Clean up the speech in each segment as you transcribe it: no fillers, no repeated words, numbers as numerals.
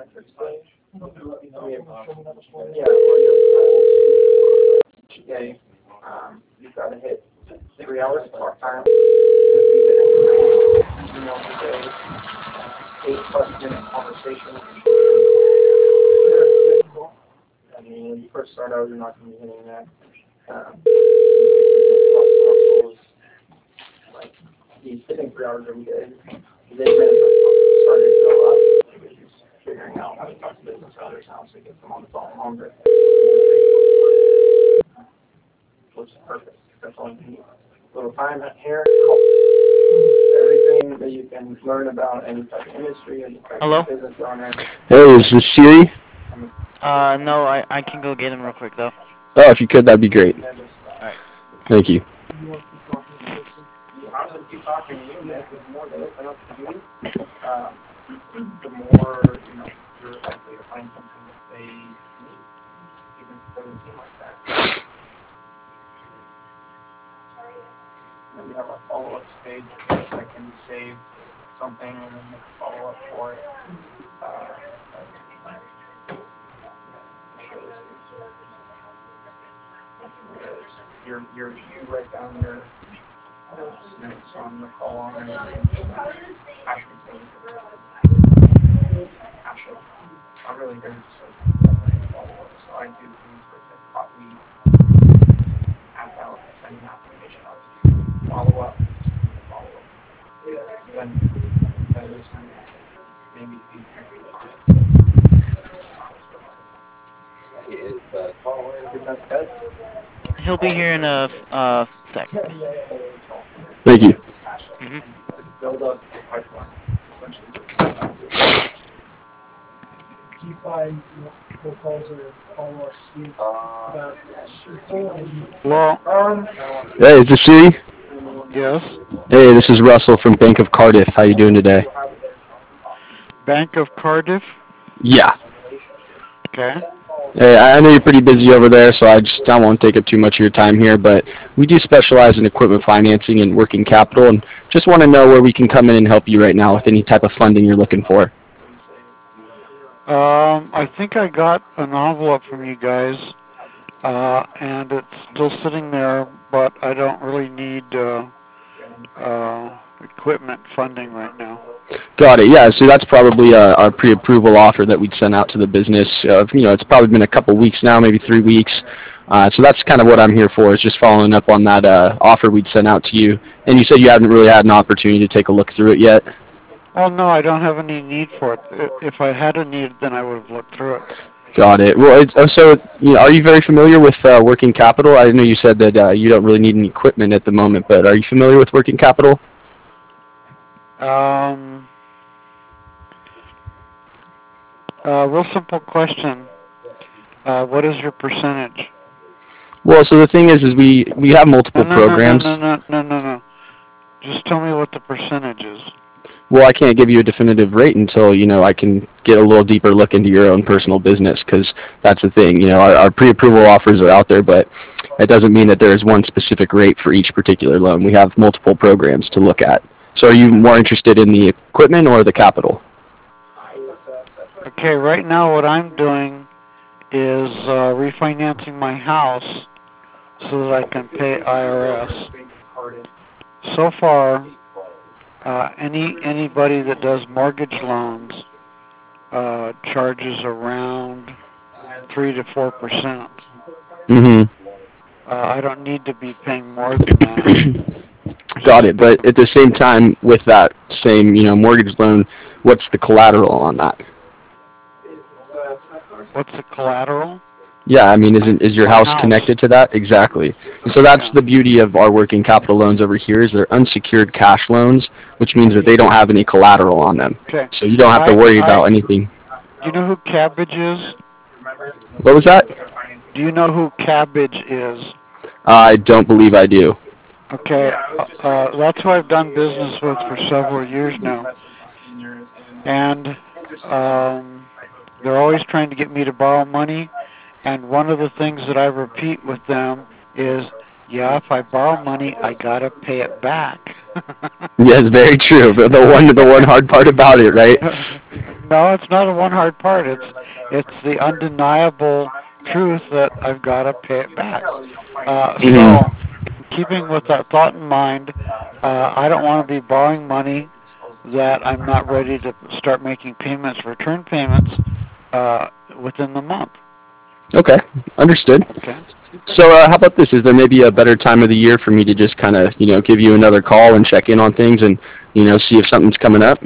Yeah, each day, you've got to hit 3 hours of talk time. You'll be getting emails a day, 8+ minute conversations. They're difficult. I mean, when you first start out, you're not going to be hitting that. Russell is like he's hitting 3 hours every day. His 8 minutes started to go up. He's figuring out how to talk to business owners now, so he gets them on the phone longer. Which is perfect. That's all you need. A little time here. Everything that you can learn about any type of industry, any type Hello? of business owner. Hey, is this Siri? No, I can go get him real quick though. Oh, if you could, that'd be great. Alright. Thank you. I'm going to keep talking to you, Nick. The more they open up to you, the more you're likely to find something that they need, even if it doesn't seem like that. And we have a follow-up stage that can save something and then make a follow-up for it. You write down your notes on the call on and passion things. Passion. I'm really good at follow-up, so I do things like copy, app out, send an application out, follow up, then listen, maybe feedback. That's good. He'll be here in a sec. Thank you. Mm-hmm. Build up the pipeline. Do you find phone calls or follow-ups about people and Well, Hey, is this Siri? yes. Hey, this is Russell from Bank of Cardiff. How you doing today? Bank of Cardiff. Yeah. Okay. Hey, I know you're pretty busy over there, so I won't take up too much of your time here, but we do specialize in equipment financing and working capital, and just want to know where we can come in and help you right now with any type of funding you're looking for. I think I got an envelope from you guys, and it's still sitting there, but I don't really need equipment funding right now. Got it. Yeah. So that's probably our pre-approval offer that we'd send out to the business. It's probably been a couple weeks now, maybe 3 weeks. So that's kind of what I'm here for, is just following up on that offer we'd sent out to you. And you said you hadn't really had an opportunity to take a look through it yet. Oh no, I don't have any need for it. If I had a need, then I would have looked through it. Got it. Well, are you very familiar with working capital? I know you said that you don't really need any equipment at the moment, but are you familiar with working capital? Real simple question. What is your percentage? Well, so the thing is we have multiple programs. No. Just tell me what the percentage is. Well, I can't give you a definitive rate until, I can get a little deeper look into your own personal business, because that's the thing. Our pre-approval offers are out there, but it doesn't mean that there is one specific rate for each particular loan. We have multiple programs to look at. So are you more interested in the equipment or the capital? Okay, right now what I'm doing is refinancing my house so that I can pay IRS. So far, anybody that does mortgage loans charges around 3 to 4%. Mm-hmm. I don't need to be paying more than that. Got it. But at the same time, with that same, mortgage loan, what's the collateral on that? What's the collateral? Yeah, I mean, is your My house connected to that? Exactly. And so that's the beauty of our working capital loans over here, is they're unsecured cash loans, which means that they don't have any collateral on them. Okay. So you don't have to worry about anything. Do you know who Cabbage is? What was that? Do you know who Cabbage is? I don't believe I do. Okay, that's who I've done business with for several years now. And they're always trying to get me to borrow money. And one of the things that I repeat with them is, yeah, if I borrow money, I gotta pay it back. Yes, very true. But the one hard part about it, right? No, it's not a one hard part. It's the undeniable truth that I've got to pay it back. So, keeping with that thought in mind, I don't want to be borrowing money that I'm not ready to start making payments, return payments, within the month. Okay, understood. Okay. So how about this? Is there maybe a better time of the year for me to just kind of, give you another call and check in on things and, see if something's coming up?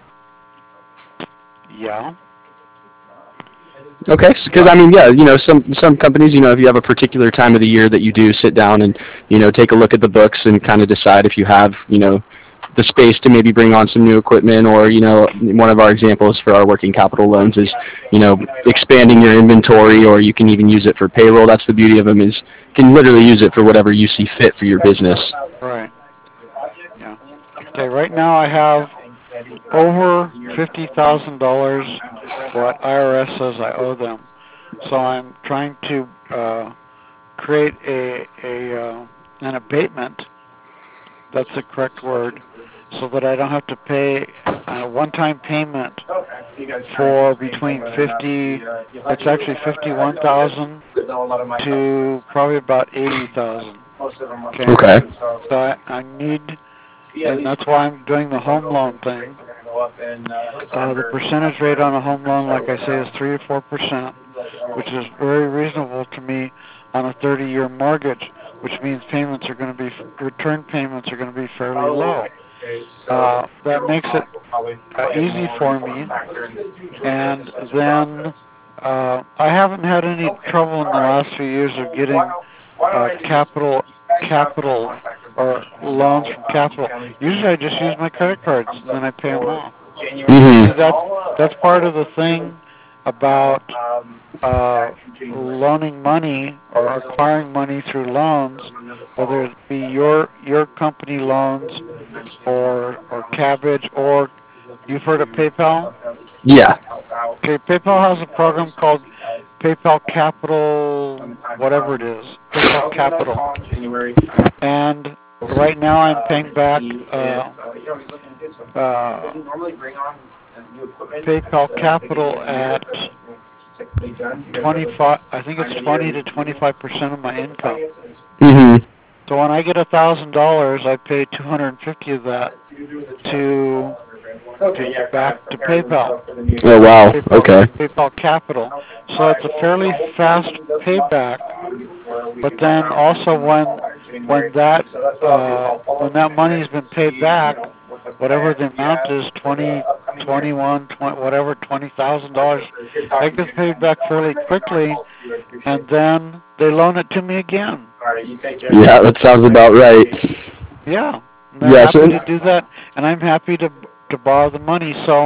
Yeah. Okay, because I mean, yeah, some companies, if you have a particular time of the year that you do sit down and, take a look at the books and kind of decide if you have, the space to maybe bring on some new equipment, or one of our examples for our working capital loans is expanding your inventory, or you can even use it for payroll. That's the beauty of them, is you can literally use it for whatever you see fit for your business. Right. Yeah. Okay. Right now I have over $50,000 what IRS says I owe them. So I'm trying to create an abatement. That's the correct word, so that I don't have to pay a one-time payment for between it's actually 51,000 to probably about 80,000. Okay. So I need, and that's why I'm doing the home loan thing. The percentage rate on a home loan, like I say, is 3 or 4%, which is very reasonable to me on a 30-year mortgage, which means return payments are going to be fairly low. That makes it easy for me. And then I haven't had any trouble in the last few years of getting capital or loans from capital. Usually I just use my credit cards and then I pay them off. See, that's part of the thing about loaning money or acquiring money through loans, whether it be your company loans or Cabbage, or you've heard of PayPal? Yeah. Okay, PayPal has a program called PayPal Capital, whatever it is, PayPal Capital. And right now I'm paying back PayPal Capital at 25. I think it's 20 to 25% of my income. So when I get $1,000, I pay 250 of that to back to PayPal. Oh wow. Okay. PayPal Capital. So it's a fairly fast payback. But then also when that money has been paid back, whatever the amount is, whatever, $20,000, that gets paid back fairly quickly, and then they loan it to me again. Yeah, that sounds about right. Yeah, they're happy to do that, and I'm happy to borrow the money. So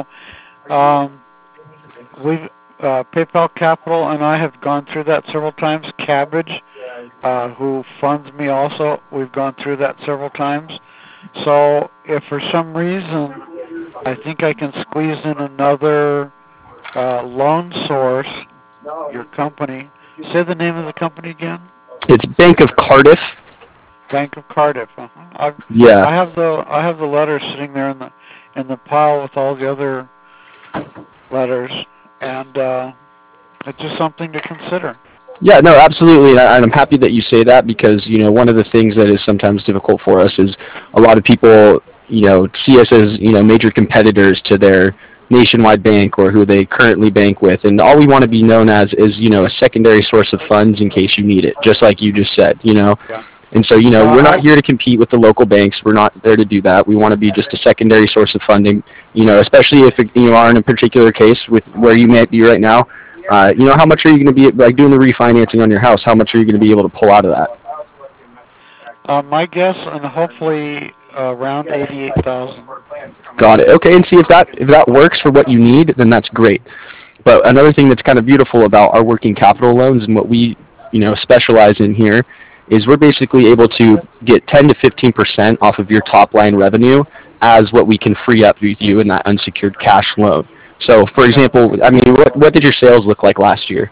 we've PayPal Capital and I have gone through that several times. Cabbage, who funds me also, we've gone through that several times. So if for some reason I think I can squeeze in another loan source, your company, say the name of the company again. It's Bank of Cardiff. Bank of Cardiff. Yeah. I have the letters sitting there in the pile with all the other letters, and it's just something to consider. Yeah, no, absolutely, and I'm happy that you say that, because one of the things that is sometimes difficult for us is a lot of people see us as major competitors to their nationwide bank or who they currently bank with, and all we want to be known as is a secondary source of funds in case you need it, just like you just said. Yeah. And so we're not here to compete with the local banks. We're not there to do that. We want to be just a secondary source of funding. Especially if you are in a particular case with where you may be right now. How much are you going to be, like, doing the refinancing on your house? How much are you going to be able to pull out of that? My guess, and hopefully around 88,000. Got it. Okay, and see if that works for what you need, then that's great. But another thing that's kind of beautiful about our working capital loans and what we specialize in here is we're basically able to get 10 to 15% off of your top line revenue as what we can free up with you in that unsecured cash loan. So, for example, I mean, what did your sales look like last year?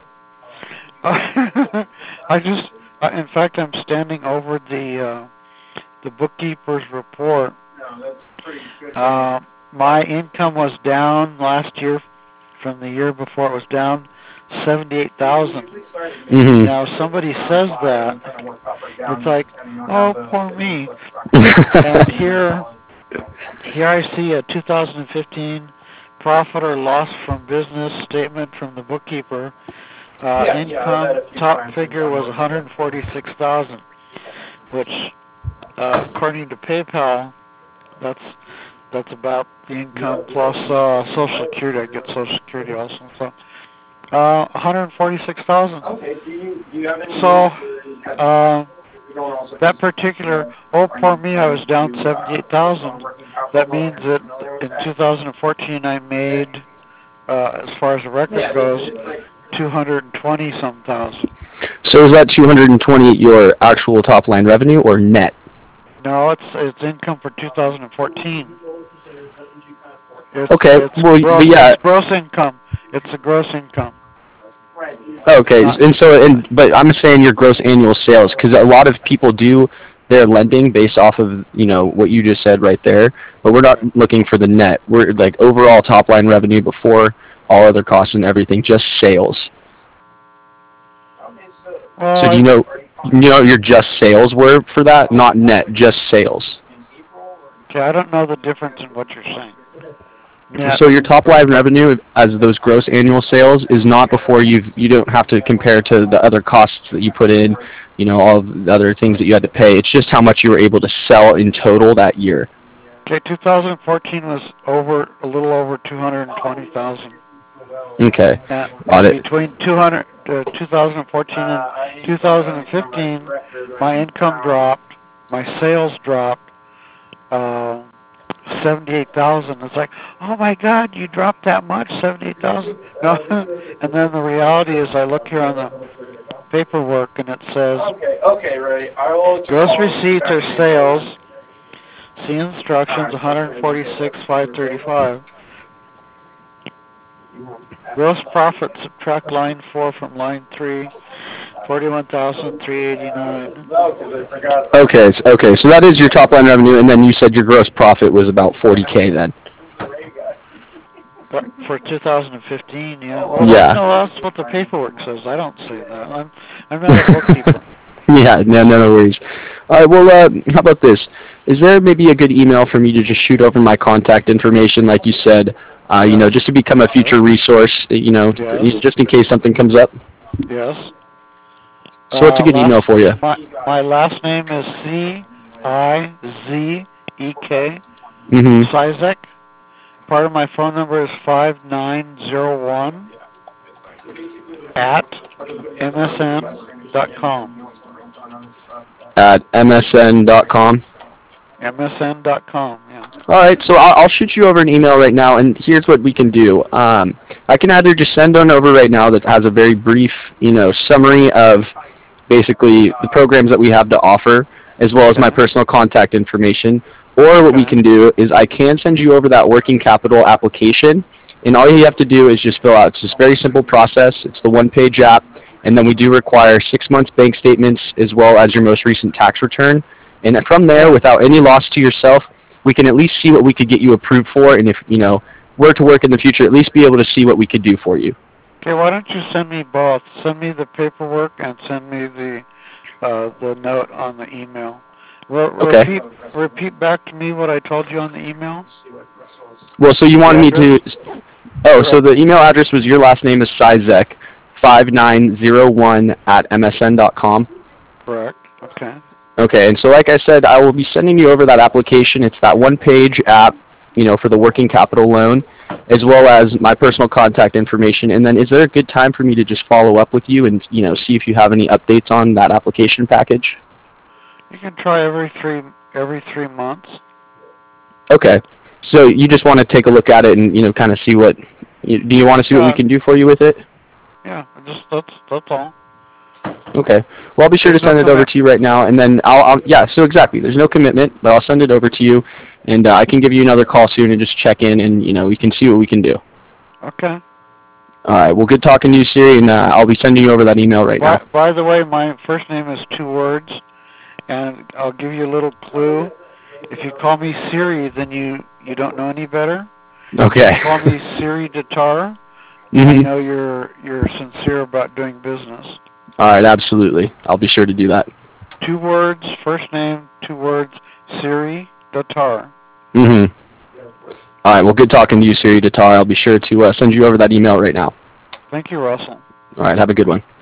In fact, I'm standing over the bookkeeper's report. my income was down last year from the year before. It was down 78,000. Mm-hmm. Now somebody says that, it's like, oh, poor me. And here I see a 2015 profit or loss from business statement from the bookkeeper. Income top figure was 146,000, which according to PayPal, that's about the income plus Social Security. I get Social Security also. So 146,000. Okay. Do you have any? So that particular, oh poor me, I was down 78,000. That means that in 2014 I made, as far as the record goes, 220 some thousand. So is that 220 your actual top line revenue or net? No, it's income for 2014. Okay, well, gross, but yeah. It's gross income. It's a gross income. Okay, but I'm saying your gross annual sales, because a lot of people do their lending based off of, what you just said right there, but we're not looking for the net. We're like overall top line revenue before all other costs and everything, just sales. Well, So do you know your just sales were for that? Not net, just sales. Okay, I don't know the difference in what you're saying. So your top line revenue as those gross annual sales is not before you don't have to compare to the other costs that you put in, all the other things that you had to pay. It's just how much you were able to sell in total that year. Okay, 2014 was a little over 220,000. Okay, got it. Between 2014 and 2015, my income dropped, my sales dropped 78,000. It's like, oh my God, you dropped that much, 78,000. No, and then the reality is, I look here on the paperwork and it says, Okay, Ray. gross receipts or sales. See instructions, 146,535. Gross profit, subtract line 4 from line 3, 41,389. Okay, so that is your top line revenue, and then you said your gross profit was about 40K then. But for 2015, yeah. Well, yeah. That's what the paperwork says. I don't say that. I'm not a bookkeeper. Yeah, no worries. All right, well, how about this? Is there maybe a good email for me to just shoot over my contact information, like you said, just to become a future resource, just in case something comes up? Yes. So what's a good email for you? My last name is C-I-Z-E-K, Cizek. Part of my phone number is 5901 at msn.com. At msn.com? msn.com, yeah. All right, so I'll shoot you over an email right now, and here's what we can do. I can either just send one over right now that has a very brief, summary of basically the programs that we have to offer, as well as my personal contact information. Or what we can do is I can send you over that working capital application, and all you have to do is just fill out. It's just a very simple process. It's the one-page app, and then we do require 6 months bank statements as well as your most recent tax return. And from there, without any loss to yourself, we can at least see what we could get you approved for, and if, were to work in the future, at least be able to see what we could do for you. Okay, why don't you send me both? Send me the paperwork and send me the note on the email. Repeat back to me what I told you on the email. Well, so you wanted me to... Oh, so the email address was your last name is Cizek, 5901 at msn.com? Correct, okay. Okay, and so like I said, I will be sending you over that application. It's that one-page app, for the working capital loan, as well as my personal contact information. And then is there a good time for me to just follow up with you and, see if you have any updates on that application package? You can try every three months. Okay. So you just want to take a look at it and, kind of see what, do you want to see what we can do for you with it? Yeah, that's all. Okay. Well, I'll be sure to send it over to you right now, and then so exactly. There's no commitment, but I'll send it over to you, and I can give you another call soon and just check in, and, we can see what we can do. Okay. All right. Well, good talking to you, Siri, and I'll be sending you over that email right now. By the way, my first name is 2 words, and I'll give you a little clue. If you call me Siri, then you you don't know any better. Okay. Call me Siri Datar. Mm-hmm. I know you're sincere about doing business. All right, absolutely. I'll be sure to do that. 2 words, first name, 2 words, Siri Datar. Mm-hmm. All right, well, good talking to you, Siri Datar. I'll be sure to send you over that email right now. Thank you, Russell. All right, have a good one.